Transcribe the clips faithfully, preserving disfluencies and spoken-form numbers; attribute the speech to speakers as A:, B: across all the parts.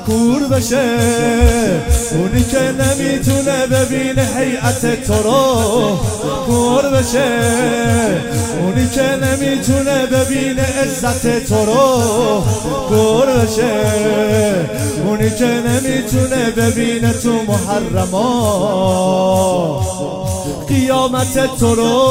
A: کور بشه، اونی که نمیتونه ببینه هیئت تو رو. کور بشه، اونی که نمیتونه ببینه عزت تو رو. کور بشه، اونی که نمیتونه ببینه تو محرما قیامت تو رو.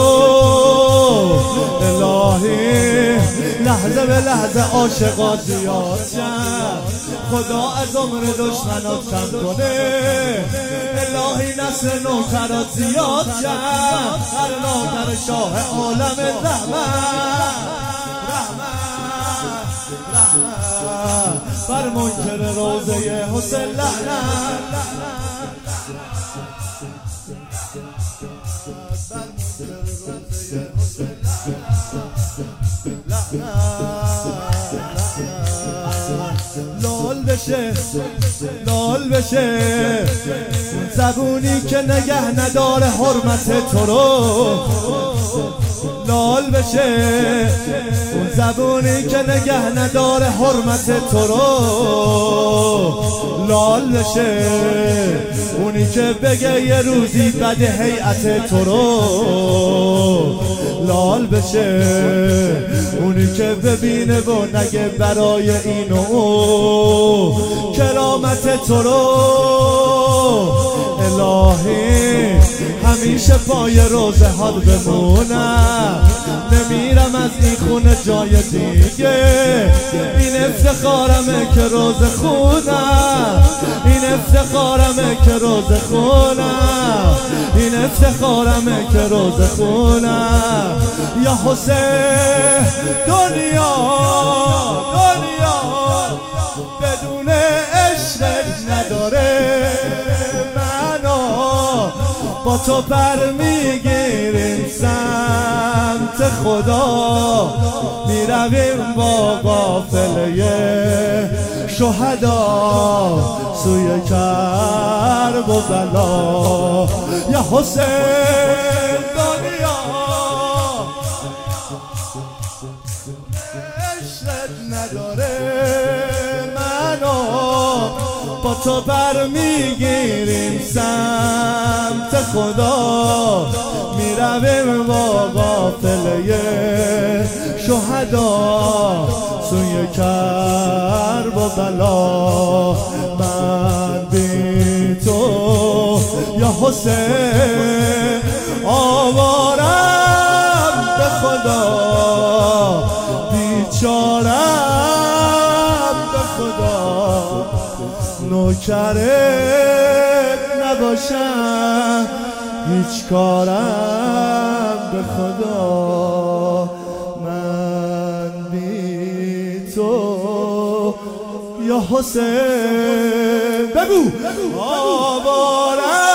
A: الهی لحظه به لحظه عاشقا زیاد شن، خدا از عمر دشمنات کم کنه. الهی نسل نوکرات زیاد شن، هر نوکر شاه عالم رحمت. رحمت رحمت بر منکر روزه حسین لعنت. لال بشه، لال بشه زبونی که نگه نداره حرمت تو رو. لال بشه اون زبونی که نگه نداره حرمت تو رو. لال بشه اونی که بگه یه روزی بده هیئت تو رو. لال بشه اونی که ببینه و نگه برای این و او کرامت تو رو. الهی همیشه پای روزه ها بمونم، نمیرم از این خونه جای دیگه. این افتخارمه که روزه خونم، این افتخارمه که روزه خونم، این افتخارمه که روزه خونم. یا حسین دنیا دنیا بدون عشقت نداره معنا. با تو پر میگیریم سمت خدا، میرویم با قافله شهدا سوی کرب و بلا. یا حسین دنیا عشقت نداره معنا. با تو بر میگیریم سمت خدا، میرویم با قافله شهدا سوی کرب و بلا. من بی تو یا حسین آوارم به خدا، بیچارم به خدا. نوکرت نباشم هیچ کارم به خدا. من بی تو یا حسین بگو آوارم